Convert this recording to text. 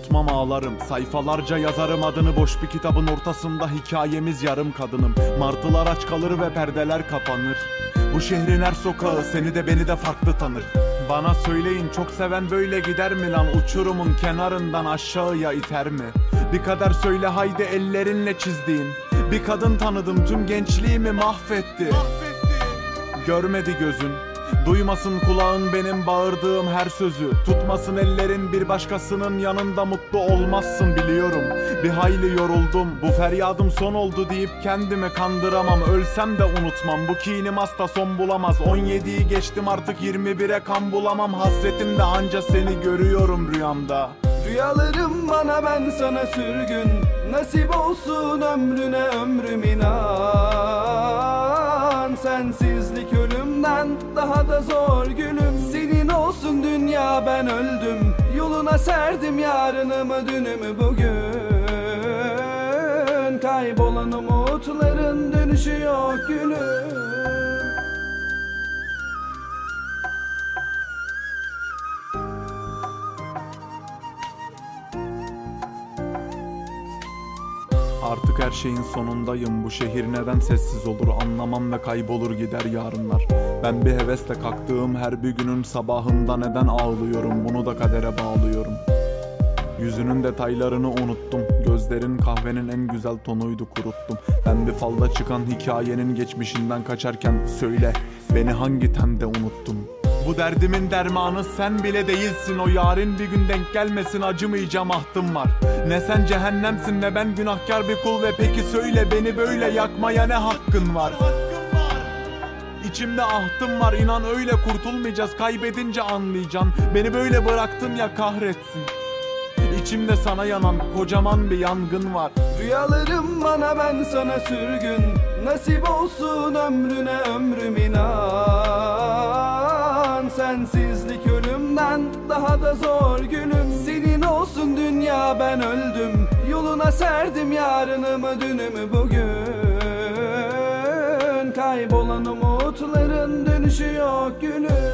unutmam ağlarım. Sayfalarca yazarım adını boş bir kitabın ortasında, hikayemiz yarım kadınım. Martılar aç kalır ve perdeler kapanır. Bu şehrin her sokağı seni de beni de farklı tanır. Bana söyleyin, çok seven böyle gider mi lan? Uçurumun kenarından aşağıya iter mi? Bir kader söyle haydi ellerinle çizdiğin. Bir kadın tanıdım tüm gençliğimi mahvetti. Görmedi gözün, duymasın kulağın benim bağırdığım her sözü. Tutmasın ellerin, bir başkasının yanında mutlu olmazsın biliyorum. Bir hayli yoruldum, bu feryadım son oldu deyip kendimi kandıramam. Ölsem de unutmam, bu kinim asla son bulamaz. 17'yi geçtim artık 21'e kan bulamam. Hasretim de anca seni görüyorum rüyamda. Rüyalarım bana ben sana sürgün. Nasip olsun ömrüne ömrüm inan. Sensizlik ölümden daha da zor gülüm. Senin olsun dünya ben öldüm. Yoluna serdim yarınımı dünümü bugün. Kaybolan umutların dönüşü yok gülüm. Artık her şeyin sonundayım. Bu şehir neden sessiz olur anlamam ve kaybolur gider yarınlar. Ben bir hevesle kalktığım her bir günün sabahında neden ağlıyorum, bunu da kadere bağlıyorum. Yüzünün detaylarını unuttum. Gözlerin kahvenin en güzel tonuydu, kuruttum. Ben bir falda çıkan hikayenin geçmişinden kaçarken söyle, beni hangi tende unuttun? Bu derdimin dermanı sen bile değilsin. O yarın bir gün denk gelmesin, acımayacağım ahtım var. Ne sen cehennemsin ne ben günahkar bir kul. Ve peki söyle, beni böyle yakmaya ne hakkın var? İçimde ahtım var, inan öyle kurtulmayacağız. Kaybedince anlayacaksın, beni böyle bıraktın ya kahretsin. İçimde sana yanan kocaman bir yangın var. Rüyalarım bana ben sana sürgün. Nasip olsun ömrüne ömrüm inan. Sensizlik ölümden daha da zor gülüm. Senin olsun dünya ben öldüm. Yoluna serdim yarınımı dünümü bugün. Kaybolan umutların dönüşü yok gülüm.